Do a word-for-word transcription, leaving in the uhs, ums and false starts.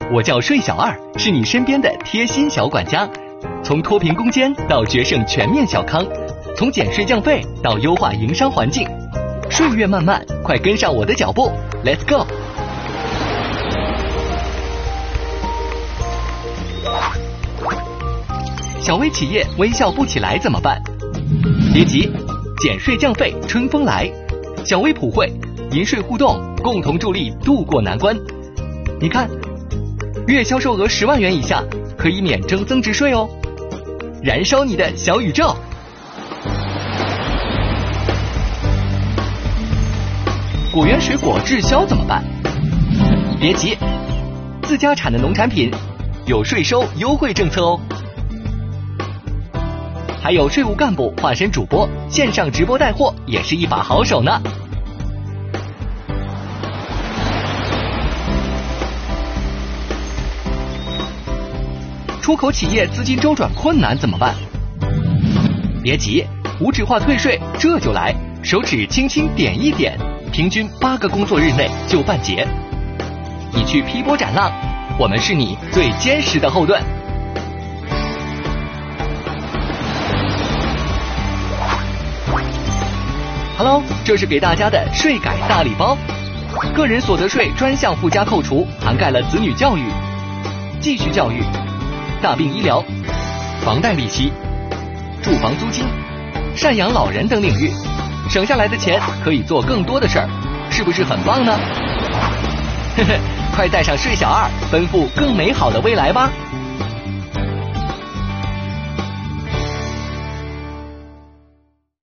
我叫税小二，是你身边的贴心小管家。从脱贫攻坚到决胜全面小康，从减税降费到优化营商环境，岁月漫漫，快跟上我的脚步 ，Let's go！ 小微企业微笑不起来怎么办？别急，减税降费春风来，小微普惠，银税互动，共同助力渡过难关。你看，月销售额十万元以下可以免征增值税哦，燃烧你的小宇宙！果园水果滞销怎么办？别急，自家产的农产品有税收优惠政策哦。还有税务干部化身主播，线上直播带货也是一把好手呢。出口企业资金周转困难怎么办？别急，无纸化退税这就来，手指轻轻点一点，平均八个工作日内就办结。你去劈波斩浪，我们是你最坚实的后盾。Hello， 这是给大家的税改大礼包，个人所得税专项附加扣除涵盖了子女教育、继续教育、大病医疗、房贷利息、住房租金、赡养老人等领域，省下来的钱可以做更多的事儿，是不是很棒呢？呵呵，快带上税小二，奔赴更美好的未来吧！